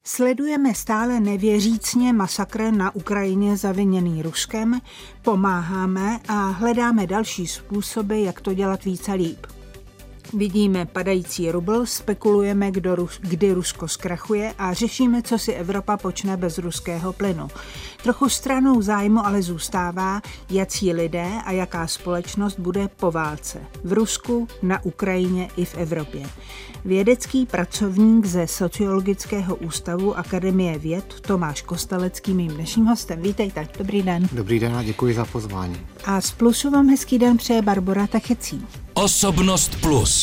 Sledujeme stále nevěřícně masakr na Ukrajině zaviněný Ruskem, pomáháme a hledáme další způsoby, jak to dělat více líp. Vidíme padající rubl, spekulujeme, kdy Rusko zkrachuje a řešíme, co si Evropa počne bez ruského plynu. Trochu stranou zájmu ale zůstává, jací lidé a jaká společnost bude po válce. V Rusku, na Ukrajině i v Evropě. Vědecký pracovník ze Sociologického ústavu Akademie věd Tomáš Kostelecký mým dnešním hostem. Vítejte, dobrý den. Dobrý den a děkuji za pozvání. A z Plusu vám hezký den přeje Barbora Tachecí. Osobnost Plus.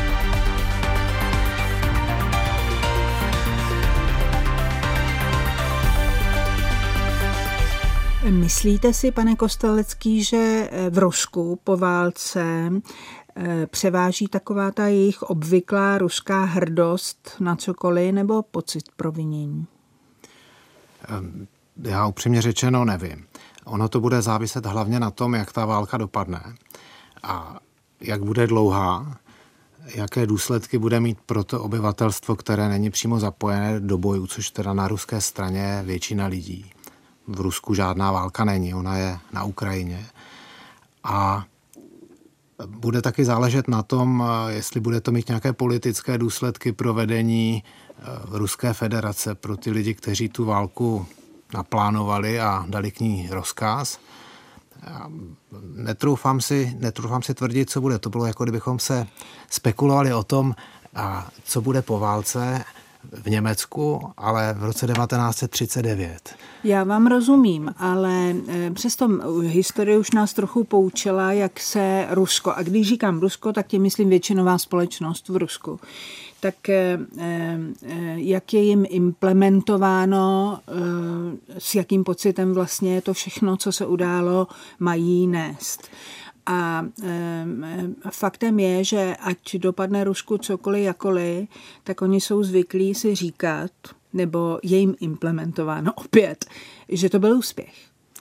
Myslíte si, pane Kostelecký, že v Rusku po válce převáží taková ta jejich obvyklá ruská hrdost na cokoliv nebo pocit provinění? Já upřímně řečeno nevím. Ono to bude záviset hlavně na tom, jak ta válka dopadne a jak bude dlouhá, jaké důsledky bude mít pro to obyvatelstvo, které není přímo zapojené do bojů, což teda na ruské straně je většina lidí. V Rusku žádná válka není, ona je na Ukrajině. A bude taky záležet na tom, jestli bude to mít nějaké politické důsledky pro vedení Ruské federace, pro ty lidi, kteří tu válku naplánovali a dali k ní rozkaz. Netroufám si tvrdit, co bude. To bylo, jako kdybychom se spekulovali o tom, co bude po válce v Německu, ale v roce 1939. Já vám rozumím, ale přesto historie už nás trochu poučila, jak se Rusko, a když říkám Rusko, tak tím myslím většinová společnost v Rusku, tak jak je jim implementováno, s jakým pocitem vlastně to všechno, co se událo, mají nést. A faktem je, že ať dopadne Rusku cokoliv jakoliv, tak oni jsou zvyklí si říkat, nebo je jim implementováno opět, že to byl úspěch.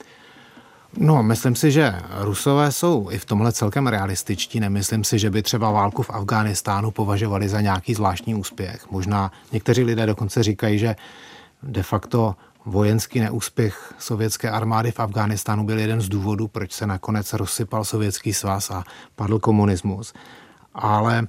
No, myslím si, že Rusové jsou i v tomhle celkem realističtí. Nemyslím si, že by třeba válku v Afghánistánu považovali za nějaký zvláštní úspěch. Možná někteří lidé dokonce říkají, že de facto vojenský neúspěch sovětské armády v Afghánistánu byl jeden z důvodů, proč se nakonec rozsypal Sovětský svaz a padl komunismus. Ale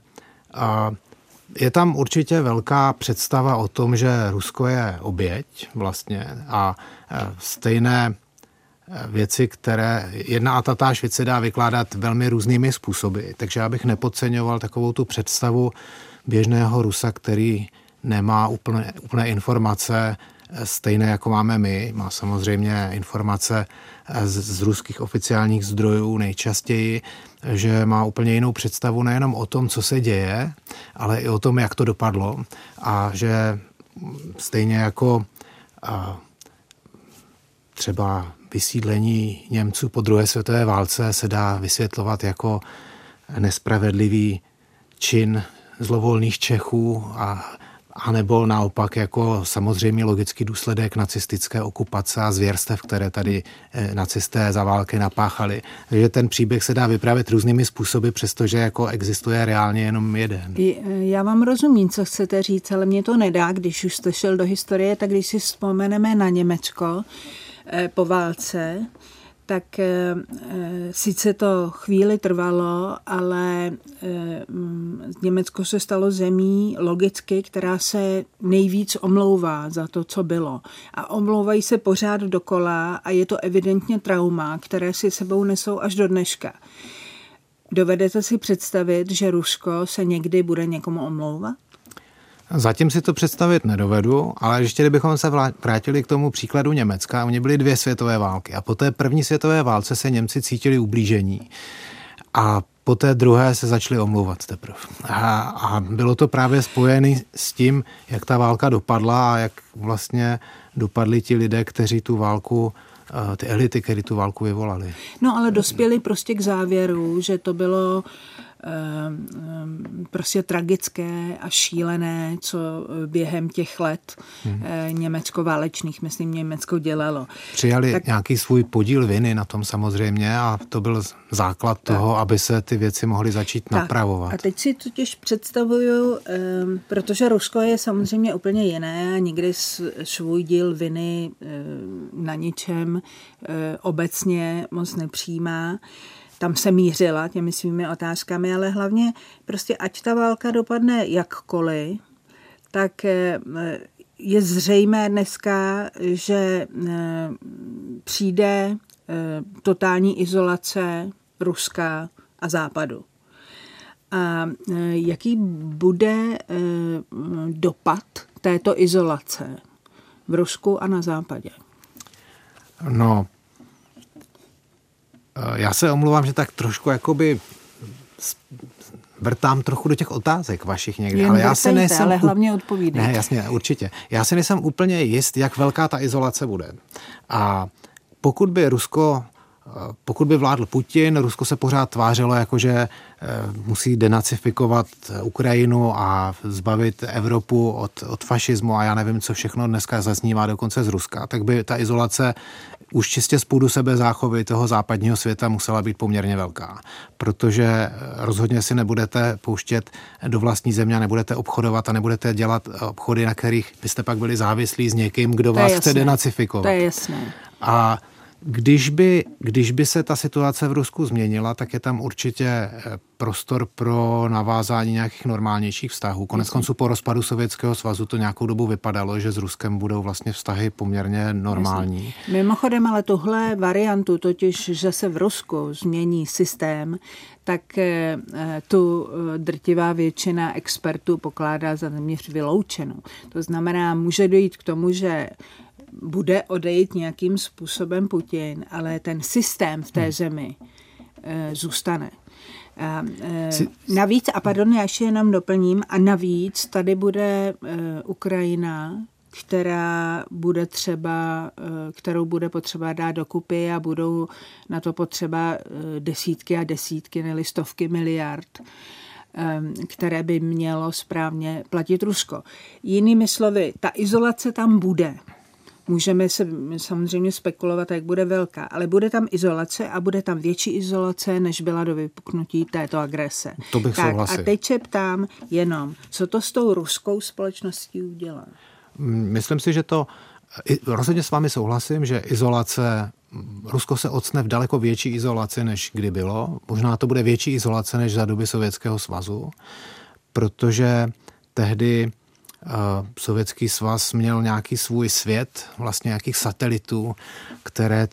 je tam určitě velká představa o tom, že Rusko je oběť vlastně a stejné věci, které jedna a tatáž věc se dá vykládat velmi různými způsoby. Takže já bych nepodceňoval takovou tu představu běžného Rusa, který nemá úplné informace stejné, jako máme my. Má samozřejmě informace z ruských oficiálních zdrojů nejčastěji, že má úplně jinou představu nejenom o tom, co se děje, ale i o tom, jak to dopadlo. A že stejně jako třeba vysídlení Němců po druhé světové válce se dá vysvětlovat jako nespravedlivý čin zlovolných Čechů a nebo naopak jako samozřejmě logický důsledek nacistické okupace a zvěrstev, které tady nacisté za války napáchali. Takže ten příběh se dá vyprávět různými způsoby, přestože jako existuje reálně jenom jeden. Já vám rozumím, co chcete říct, ale mě to nedá, když už jste šel do historie, tak když si vzpomeneme na Německo po válce, tak sice to chvíli trvalo, ale Německo se stalo zemí logicky, která se nejvíc omlouvá za to, co bylo. A omlouvají se pořád dokola a je to evidentně trauma, které si sebou nesou až do dneška. Dovedete si představit, že Rusko se někdy bude někomu omlouvat? Zatím si to představit nedovedu, ale ještě kdybychom se vrátili k tomu příkladu Německa, oni byly 2 světové války a po té první světové válce se Němci cítili ublížení a po té druhé se začali omlouvat teprve. A bylo to právě spojené s tím, jak ta válka dopadla a jak vlastně dopadli ti lidé, kteří tu válku, ty elity, které tu válku vyvolali. No ale dospěli prostě k závěru, že to bylo prostě tragické a šílené, co během těch let německo-válečných, myslím, Německo dělalo. Přijali nějaký svůj podíl viny na tom samozřejmě a to byl základ toho, aby se ty věci mohly začít napravovat. A teď si totiž představuju, protože Rusko je samozřejmě úplně jiné a nikdy svůj díl viny na ničem obecně moc nepřijímá. Tam se mířila těmi svými otázkami, ale hlavně prostě ať ta válka dopadne jakkoliv, tak je zřejmé dneska, že přijde totální izolace Ruska a Západu. A jaký bude dopad této izolace v Rusku a na Západě? No, já se omlouvám, že tak trošku jakoby vrtám trochu do těch otázek vašich někde. Ale já si nejsem... Ale hlavně odpovídejte. Ne, jasně, určitě. Já si nejsem úplně jist, jak velká ta izolace bude. A pokud by vládl Putin, Rusko se pořád tvářilo, jakože musí denacifikovat Ukrajinu a zbavit Evropu od fašismu a já nevím, co všechno dneska zaznívá dokonce z Ruska, tak by ta izolace už čistě z půdu sebezáchovy toho západního světa musela být poměrně velká. Protože rozhodně si nebudete pouštět do vlastní země, nebudete obchodovat a nebudete dělat obchody, na kterých byste pak byli závislí s někým, kdo vás chce denacifikovat. To je jasné. A když by se ta situace v Rusku změnila, tak je tam určitě prostor pro navázání nějakých normálnějších vztahů. Koneckonců po rozpadu Sovětského svazu to nějakou dobu vypadalo, že s Ruskem budou vlastně vztahy poměrně normální. Jasně. Mimochodem, ale tuhle variantu, totiž, že se v Rusku změní systém, tak tu drtivá většina expertů pokládá za téměř vyloučenou. To znamená, může dojít k tomu, že bude odejít nějakým způsobem Putin, ale ten systém v té zemi zůstane. Navíc, já ještě jenom doplním, a navíc tady bude Ukrajina, kterou bude potřeba dát dokupy a budou na to potřeba desítky a desítky, nebo stovky miliard, které by mělo správně platit Rusko. Jinými slovy, ta izolace tam bude. Můžeme se samozřejmě spekulovat, jak bude velká, ale bude tam izolace a bude tam větší izolace, než byla do vypuknutí této agrese. To bych souhlasil. A teď se ptám jenom, co to s tou ruskou společností udělá? Myslím si, že rozhodně s vámi souhlasím, že Rusko se octne v daleko větší izolaci, než kdy bylo. Možná to bude větší izolace, než za doby Sovětského svazu, protože tehdy Sovětský svaz měl nějaký svůj svět, vlastně nějakých satelitů, které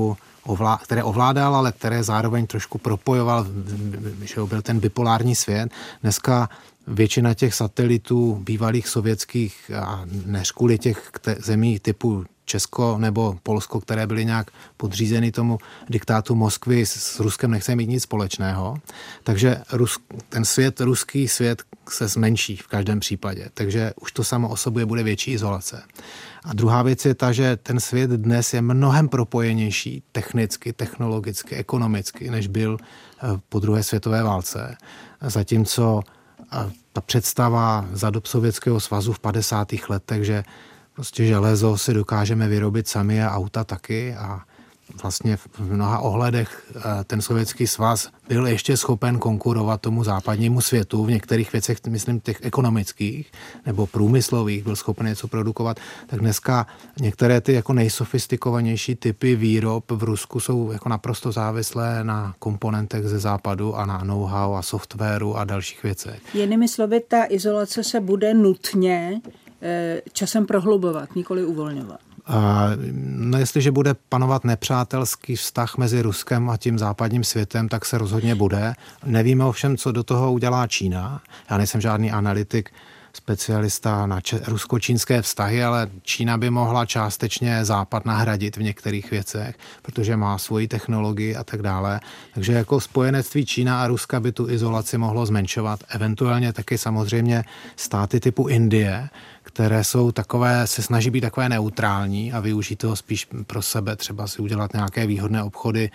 ovládal, ale které zároveň trošku propojoval, že byl ten bipolární svět. Dneska většina těch satelitů bývalých sovětských a než kvůli těch zemí typu Česko nebo Polsko, které byly nějak podřízeny tomu diktátu Moskvy, s Ruskem nechce mít nic společného. Takže ten ruský svět se zmenší v každém případě. Takže už to samo o sobě bude větší izolace. A druhá věc je ta, že ten svět dnes je mnohem propojenější technicky, technologicky, ekonomicky, než byl po druhé světové válce. Zatímco ta představa za dob Sovětského svazu v 50. letech, že prostě železo si dokážeme vyrobit sami a auta taky a vlastně v mnoha ohledech ten Sovětský svaz byl ještě schopen konkurovat tomu západnímu světu v některých věcech, myslím těch ekonomických nebo průmyslových, byl schopen něco produkovat, tak dneska některé ty jako nejsofistikovanější typy výrob v Rusku jsou jako naprosto závislé na komponentech ze západu a na know-how a softwaru a dalších věcech. Jinými slovy, ta izolace se bude nutně časem prohlubovat, nikoli uvolňovat. No, jestliže bude panovat nepřátelský vztah mezi Ruskem a tím západním světem, tak se rozhodně bude. Nevíme ovšem, co do toho udělá Čína. Já nejsem žádný analytik, specialista na rusko-čínské vztahy, ale Čína by mohla částečně Západ nahradit v některých věcech, protože má svoji technologii a tak dále. Takže jako spojenectví Čína a Ruska by tu izolaci mohlo zmenšovat. Eventuálně taky samozřejmě státy typu Indie, které jsou takové, se snaží být takové neutrální a využít toho spíš pro sebe, třeba si udělat nějaké výhodné obchody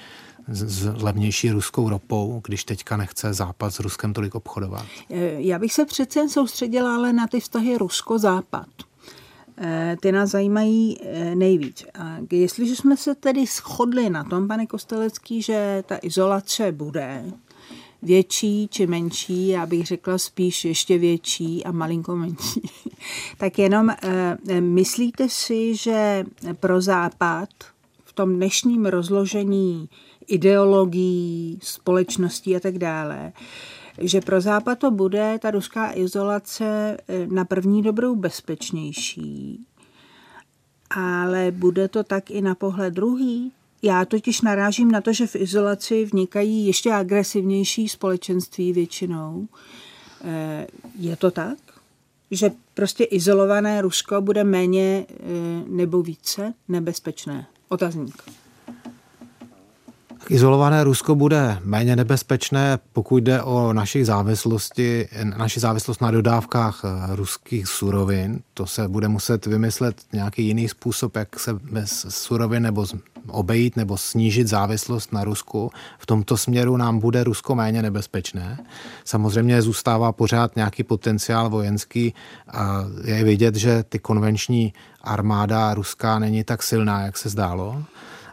s levnější ruskou ropou, když teďka nechce Západ s Ruskem tolik obchodovat? Já bych se přece jen soustředila ale na ty vztahy Rusko-Západ. Ty nás zajímají nejvíc. A jestliže jsme se tedy shodli na tom, pane Kostelecký, že ta izolace bude větší či menší, já bych řekla spíš ještě větší a malinko menší, tak jenom myslíte si, že pro Západ v tom dnešním rozložení ideologií, společností a tak dále, že pro Západ to bude ta ruská izolace na první dobrou bezpečnější, ale bude to tak i na pohled druhý? Já totiž narážím na to, že v izolaci vnikají ještě agresivnější společenství většinou. Je to tak? Že prostě izolované Rusko bude méně nebo více nebezpečné? Otazník. Izolované Rusko bude méně nebezpečné, pokud jde o naši závislost na dodávkách ruských surovin. To se bude muset vymyslet nějaký jiný způsob, jak se bez surovin nebo obejít nebo snížit závislost na Rusku. V tomto směru nám bude Rusko méně nebezpečné. Samozřejmě zůstává pořád nějaký potenciál vojenský. Je vidět, že ty konvenční armáda ruská není tak silná, jak se zdálo.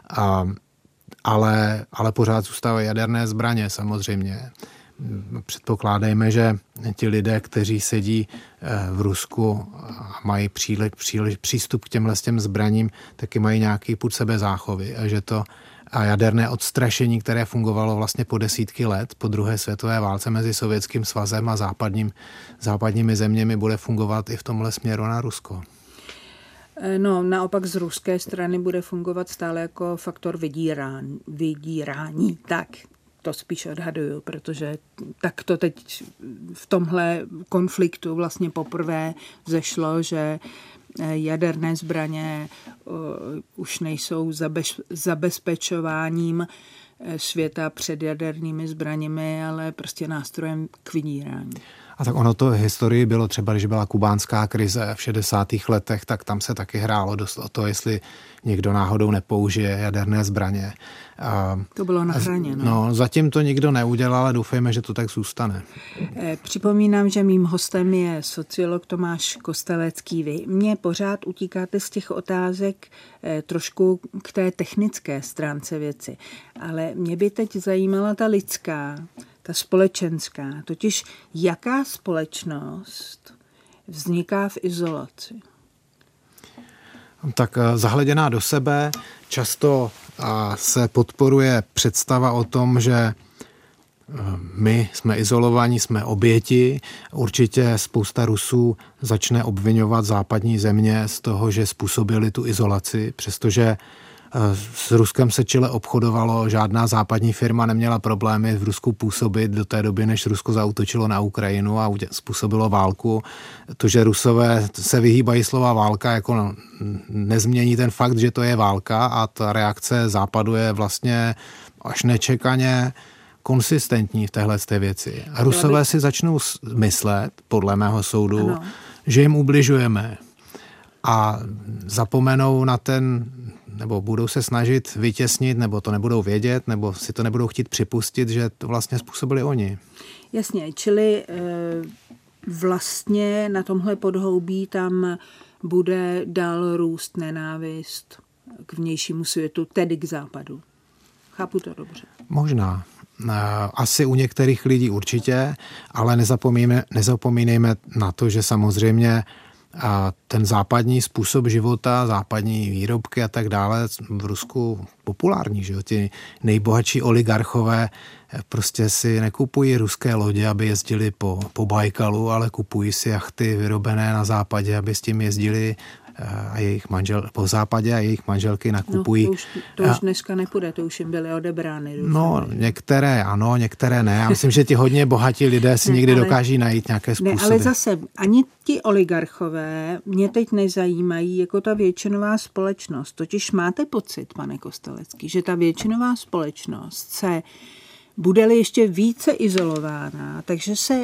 Ale pořád zůstávají jaderné zbraně samozřejmě. Předpokládejme, že ti lidé, kteří sedí v Rusku a mají přístup k těmhle zbraním, taky mají nějaký pud sebezáchovy a že to jaderné odstrašení, které fungovalo vlastně po desítky let po druhé světové válce mezi Sovětským svazem a západními zeměmi, bude fungovat i v tomhle směru na Rusko. No, naopak z ruské strany bude fungovat stále jako faktor vydírání. Tak, to spíš odhaduju, protože tak to teď v tomhle konfliktu vlastně poprvé zešlo, že jaderné zbraně už nejsou zabezpečováním světa před jadernými zbraněmi, ale prostě nástrojem k vydírání. A tak ono to v historii bylo třeba, když byla kubánská krize v 60. letech, tak tam se taky hrálo dost o to, jestli někdo náhodou nepoužije jaderné zbraně. To bylo na hraně. No, zatím to nikdo neudělal, ale doufejme, že to tak zůstane. Připomínám, že mým hostem je sociolog Tomáš Kostelecký. Vy mě pořád utíkáte z těch otázek trošku k té technické stránce věci. Ale mě by teď zajímala ta lidská, ta společenská. Totiž jaká společnost vzniká v izolaci? Tak zahleděná do sebe často se podporuje představa o tom, že my jsme izolovaní, jsme oběti. Určitě spousta Rusů začne obvinovat západní země z toho, že způsobili tu izolaci, přestože s Ruskem se čile obchodovalo, žádná západní firma neměla problémy v Rusku působit do té doby, než Rusko zaútočilo na Ukrajinu a způsobilo válku. To, že Rusové se vyhýbají slova válka, jako nezmění ten fakt, že to je válka a ta reakce Západu je vlastně až nečekaně konsistentní v téhle věci. A Rusové si začnou myslet, podle mého soudu, že jim ubližujeme a zapomenou na nebo budou se snažit vytěsnit, nebo to nebudou vědět, nebo si to nebudou chtít připustit, že to vlastně způsobili oni. Jasně, čili vlastně na tomhle podhoubí tam bude dál růst nenávist k vnějšímu světu, tedy k západu. Chápu to dobře. Možná. Asi u některých lidí určitě, ale nezapomínejme na to, že samozřejmě a ten západní způsob života, západní výrobky a tak dále v Rusku populární, že jo? Ti nejbohatší oligarchové prostě si nekupují ruské lodě, aby jezdili po Bajkalu, ale kupují si jachty vyrobené na západě, aby s tím jezdili a jejich po západě a jejich manželky nakupují. No, to už dneska nepůjde, to už jim byly odebrány. No, některé ano, některé ne. Já myslím, že ti hodně bohatí lidé si někdy dokáží najít nějaké způsoby. Ne, ale zase ani ti oligarchové mě teď nezajímají jako ta většinová společnost. Totiž máte pocit, pane Kostelecký, že ta většinová společnost se bude-li ještě více izolována, takže se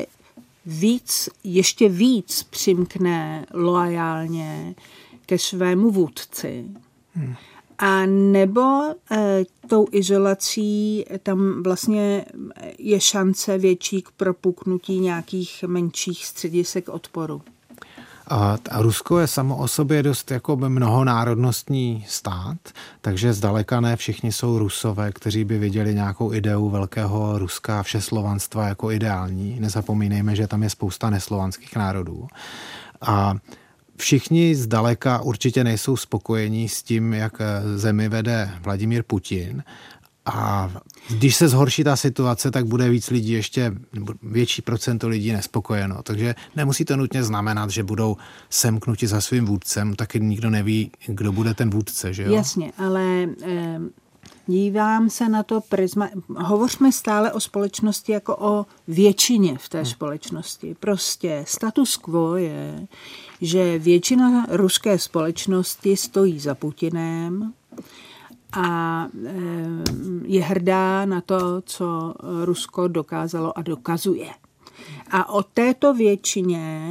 ještě víc přimkne loajálně ke svému vůdci. A nebo tou izolací tam vlastně je šance větší k propuknutí nějakých menších středisek odporu. A Rusko je samo o sobě dost jako mnohonárodnostní stát, takže zdaleka ne všichni jsou Rusové, kteří by viděli nějakou ideu velkého Ruska, všeslovanstva jako ideální. Nezapomínejme, že tam je spousta neslovanských národů. A všichni zdaleka určitě nejsou spokojení s tím, jak zemi vede Vladimír Putin. A když se zhorší ta situace, tak bude víc lidí ještě, větší procento lidí nespokojeno. Takže nemusí to nutně znamenat, že budou semknuti za svým vůdcem, taky nikdo neví, kdo bude ten vůdce, že jo? Jasně, ale dívám se na to prisma. Hovořme stále o společnosti jako o většině v té společnosti. Prostě status quo je, že většina ruské společnosti stojí za Putinem a je hrdá na to, co Rusko dokázalo a dokazuje. A o této většině,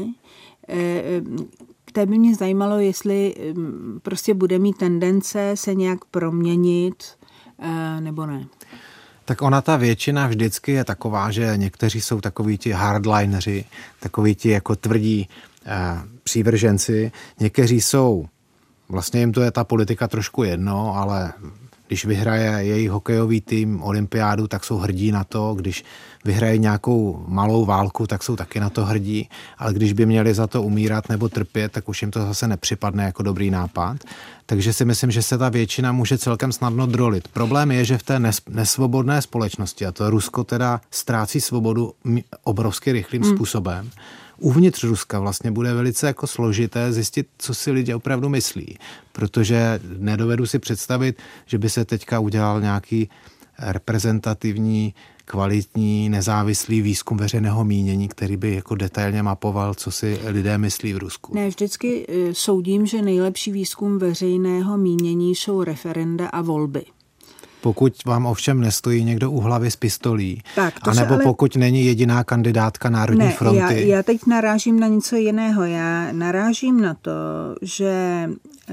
které by mě zajímalo, jestli prostě bude mít tendence se nějak proměnit, nebo ne. Tak ona ta většina vždycky je taková, že někteří jsou takoví ti hardlineři, takoví ti jako tvrdí přívrženci, někteří jsou, vlastně jim to je ta politika trošku jedno, ale když vyhraje jejich hokejový tým olympiádu, tak jsou hrdí na to, když vyhraje nějakou malou válku, tak jsou taky na to hrdí, ale když by měli za to umírat nebo trpět, tak už jim to zase nepřipadne jako dobrý nápad. Takže si myslím, že se ta většina může celkem snadno drolit. Problém je, že v té nesvobodné společnosti, a to Rusko teda ztrácí svobodu obrovsky rychlým způsobem, uvnitř Ruska vlastně bude velice jako složité zjistit, co si lidi opravdu myslí, protože nedovedu si představit, že by se teďka udělal nějaký reprezentativní, kvalitní, nezávislý výzkum veřejného mínění, který by jako detailně mapoval, co si lidé myslí v Rusku. Ne, vždycky soudím, že nejlepší výzkum veřejného mínění jsou referenda a volby. Pokud vám ovšem nestojí někdo u hlavy s pistolí, anebo pokud není jediná kandidátka Národní fronty. Já teď narážím na něco jiného. Já narážím na to, že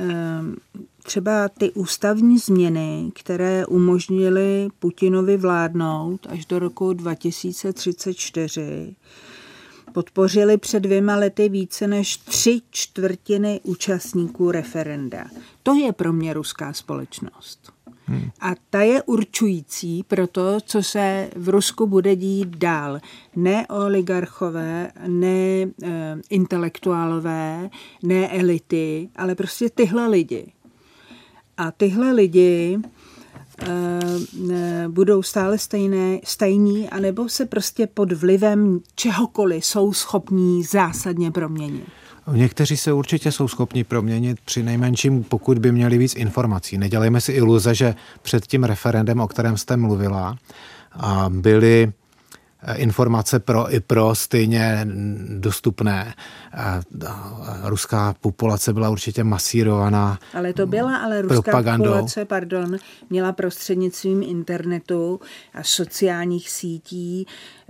třeba ty ústavní změny, které umožnily Putinovi vládnout až do roku 2034, podpořili před 2 lety více než 3/4 účastníků referenda. To je pro mě ruská společnost. A ta je určující pro to, co se v Rusku bude dít dál. Ne oligarchové, ne intelektuálové, ne elity, ale prostě tyhle lidi. A tyhle lidi budou stále stejní, anebo se prostě pod vlivem čehokoliv jsou schopní zásadně proměnit. Někteří se určitě jsou schopni proměnit, při nejmenším, pokud by měli víc informací. Nedělejme si iluze, že před tím referendem, o kterém jste mluvila, byly informace pro i pro stejně dostupné. Ruská populace byla určitě masírovaná ale ruská populace, měla prostřednictvím internetu a sociálních sítí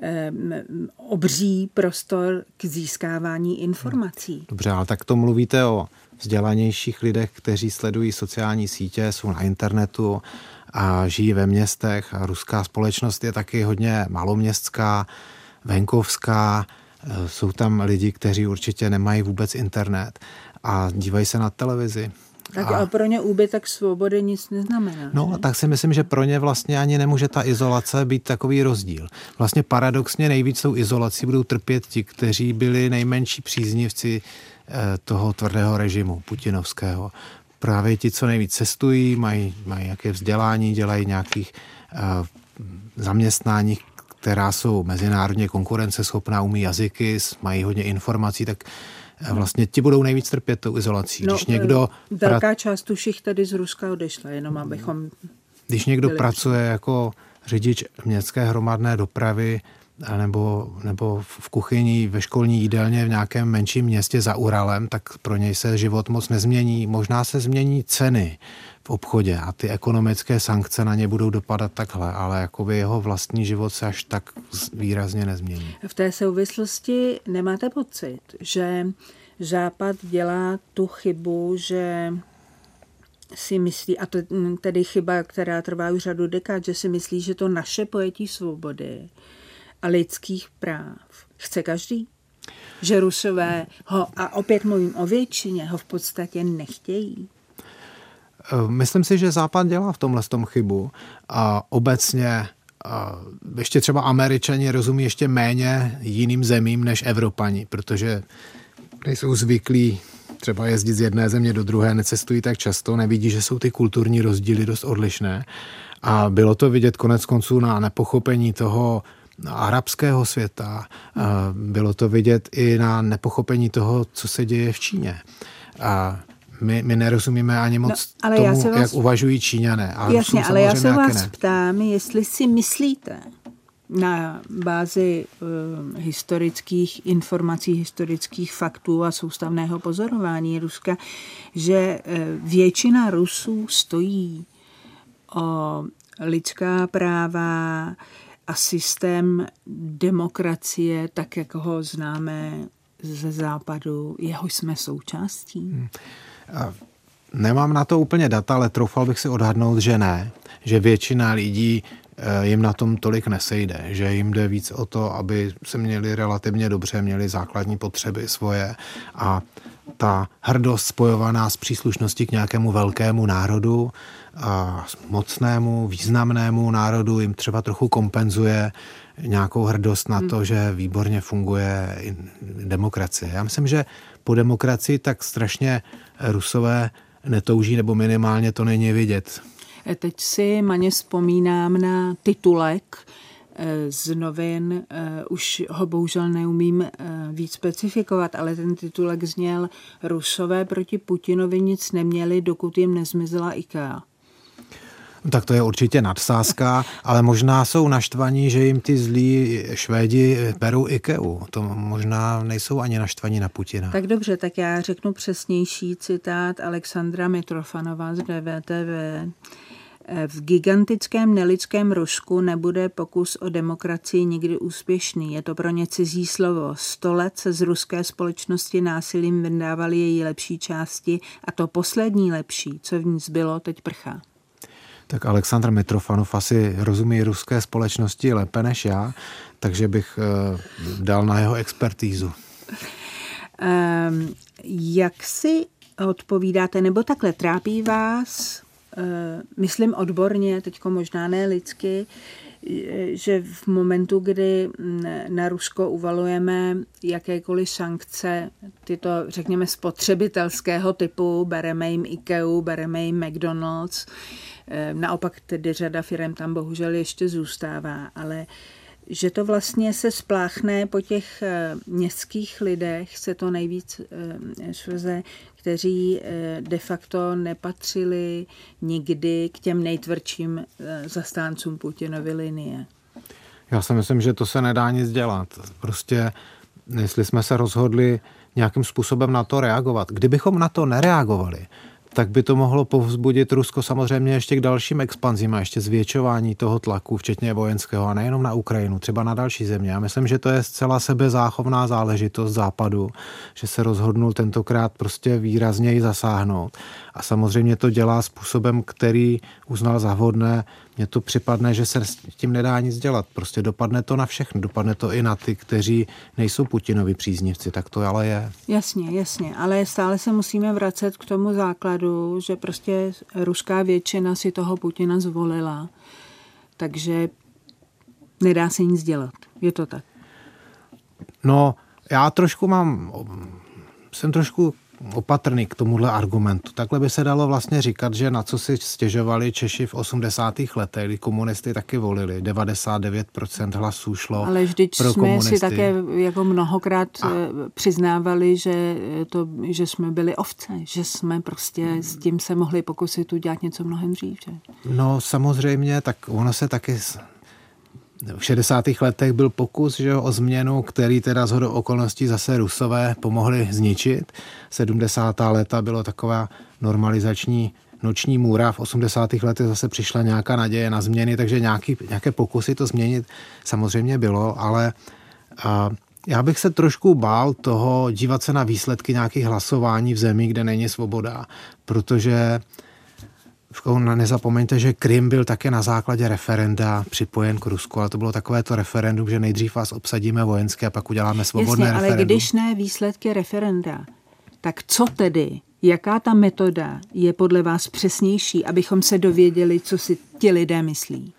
obří prostor k získávání informací. Dobře, ale tak to mluvíte o vzdělanějších lidech, kteří sledují sociální sítě, jsou na internetu a žijí ve městech. A ruská společnost je taky hodně maloměstská, venkovská. Jsou tam lidi, kteří určitě nemají vůbec internet a dívají se na televizi. Tak a pro ně úbytek svobody nic neznamená. No, že? tak si myslím, že pro ně vlastně ani nemůže ta izolace být takový rozdíl. Vlastně paradoxně nejvíc tou izolací budou trpět ti, kteří byli nejmenší příznivci toho tvrdého režimu putinovského. Právě ti, co nejvíc cestují, mají nějaké vzdělání, dělají nějakých zaměstnání, která jsou mezinárodně konkurenceschopná, umí jazyky, mají hodně informací, tak vlastně ti budou nejvíc trpět tou izolací. No, velká část už tady z Ruska odešla, jenom abychom... Když někdo pracuje jako řidič městské hromadné dopravy nebo v kuchyni, ve školní jídelně v nějakém menším městě za Uralem, tak pro něj se život moc nezmění. Možná se změní ceny v obchodě a ty ekonomické sankce na ně budou dopadat takhle, ale jakoby jeho vlastní život se až tak výrazně nezmění. V té souvislosti nemáte pocit, že Západ dělá tu chybu, že si myslí, a to tedy chyba, která trvá už řadu dekád, že si myslí, že to naše pojetí svobody a lidských práv chce každý. Že Rusové ho, a opět mluvím o většině, ho v podstatě nechtějí. Myslím si, že Západ dělá v tomhle tom chybu a obecně ještě třeba Američani rozumí ještě méně jiným zemím než Evropani, protože nejsou zvyklí třeba jezdit z jedné země do druhé, necestují tak často, nevidí, že jsou ty kulturní rozdíly dost odlišné. A bylo to vidět konec konců na nepochopení toho arabského světa. Bylo to vidět i na nepochopení toho, co se děje v Číně. A my nerozumíme ani moc tomu, jak uvažují Číňané. Jasně, ale já se vás ptám, jestli si myslíte na bázi historických informací, historických faktů a soustavného pozorování Ruska, že většina Rusů stojí o lidská práva a systém demokracie, tak jak ho známe ze západu, jehož jsme součástí? Nemám na to úplně data, ale troufal bych si odhadnout, že ne. Že většina lidí jim na tom tolik nesejde. Že jim jde víc o to, aby se měli relativně dobře, měli základní potřeby svoje a ta hrdost spojovaná s příslušností k nějakému velkému národu, a mocnému, významnému národu jim třeba trochu kompenzuje nějakou hrdost na to, že výborně funguje demokracie. Já myslím, že po demokracii tak strašně Rusové netouží, nebo minimálně to není vidět. Teď si maně vzpomínám na titulek z novin, už ho bohužel neumím víc specifikovat, ale ten titulek zněl: Rusové proti Putinovi nic neměli, dokud jim nezmizela IKEA. Tak to je určitě nadsázka, ale možná jsou naštvaní, že jim ty zlí Švédi berou IKEU. To možná nejsou ani naštvaní na Putina. Tak dobře, tak já řeknu přesnější citát Alexandra Mitrofanova z DVTV. V gigantickém nelidském Rusku nebude pokus o demokracii nikdy úspěšný. Je to pro ně cizí slovo. 100 let se z ruské společnosti násilím vydávali její lepší části a to poslední lepší, co v ní zbylo, teď prchá. Tak Aleksandr Mitrofanov asi rozumí ruské společnosti lépe než já, takže bych dal na jeho expertízu. Jak si odpovídáte, nebo takhle trápí vás, myslím odborně, teďko možná ne lidsky, že v momentu, kdy na Rusko uvalujeme jakékoliv sankce, tyto, řekněme, spotřebitelského typu, bereme jim IKEA, bereme jim McDonald's, naopak tedy řada firem tam bohužel ještě zůstává, ale že to vlastně se spláchne po těch městských lidech, se to nejvíc šveze, kteří de facto nepatřili nikdy k těm nejtvrdším zastáncům Putinovy linie. Já si myslím, že to se nedá nic dělat. Prostě, jestli jsme se rozhodli nějakým způsobem na to reagovat. Kdybychom na to nereagovali, tak by to mohlo povzbudit Rusko samozřejmě ještě k dalším expanzím a ještě zvětšování toho tlaku, včetně vojenského, a nejenom na Ukrajinu, třeba na další země. Já myslím, že to je zcela sebezáchovná záležitost Západu, že se rozhodnul tentokrát prostě výrazněji zasáhnout. A samozřejmě to dělá způsobem, který uznal za vhodné. Mně to připadne, že se s tím nedá nic dělat. Prostě dopadne to na všechny. Dopadne to i na ty, kteří nejsou Putinovi příznivci. Tak to ale je. Jasně. Ale stále se musíme vracet k tomu základu, že prostě ruská většina si toho Putina zvolila. Takže nedá se nic dělat. Je to tak? No, já jsem trošku opatrný k tomuhle argumentu. Takhle by se dalo vlastně říkat, že na co si stěžovali Češi v 80. letech, kdy komunisty taky volili. 99% hlasů šlo ale vždyť pro komunisty. Jsme si také jako mnohokrát přiznávali, že jsme byli ovce, že jsme prostě s tím se mohli pokusit udělat něco mnohem dřív. Že? No samozřejmě, tak ono se taky... V 60. letech byl pokus, že o změnu, který teda shodou okolností zase Rusové pomohli zničit. 70. léta bylo taková normalizační noční můra. V 80. letech zase přišla nějaká naděje na změny, takže nějaké pokusy to změnit samozřejmě bylo, ale já bych se trošku bál toho dívat se na výsledky nějakých hlasování v zemi, kde není svoboda, protože Nezapomeňte, že Krym byl také na základě referenda připojen k Rusku, ale to bylo takovéto referendum, že nejdřív vás obsadíme vojensky a pak uděláme svobodné referendum. Ale když ne výsledky referenda, tak co tedy? Jaká ta metoda je podle vás přesnější, abychom se dověděli, co si ti lidé myslí?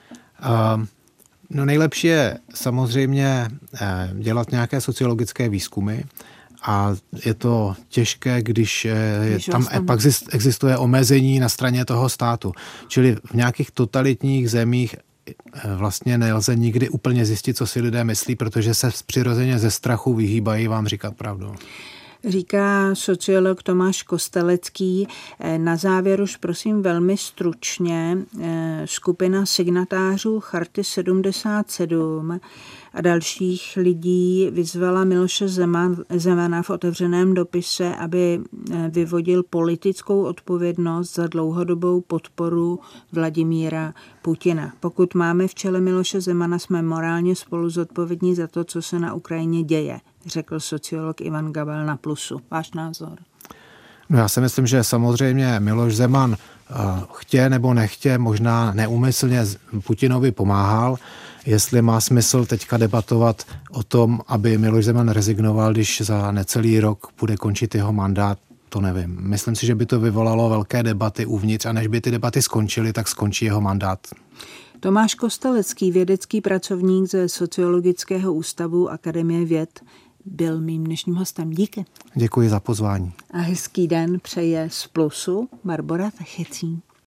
No nejlepší je samozřejmě dělat nějaké sociologické výzkumy a je to těžké, když tam pak existuje omezení na straně toho státu. Čili v nějakých totalitních zemích vlastně nelze nikdy úplně zjistit, co si lidé myslí, protože se přirozeně ze strachu vyhýbají vám říkat pravdu. Říká sociolog Tomáš Kostelecký. Na závěr už prosím velmi stručně. Skupina signatářů Charty 77 a dalších lidí vyzvala Miloše Zemana v otevřeném dopise, aby vyvodil politickou odpovědnost za dlouhodobou podporu Vladimíra Putina. Pokud máme v čele Miloše Zemana, jsme morálně spolu zodpovědní za to, co se na Ukrajině děje, řekl sociolog Ivan Gabal na Plusu. Váš názor? No já si myslím, že samozřejmě Miloš Zeman chtě nebo nechtě, možná neúmyslně Putinovi pomáhal. Jestli má smysl teďka debatovat o tom, aby Miloš Zeman rezignoval, když za necelý rok bude končit jeho mandát, to nevím. Myslím si, že by to vyvolalo velké debaty uvnitř a než by ty debaty skončily, tak skončí jeho mandát. Tomáš Kostelecký, vědecký pracovník ze Sociologického ústavu Akademie věd, byl mým dnešním hostem. Díky. Děkuji za pozvání. A hezký den přeje z Plusu Barbora Tachecín.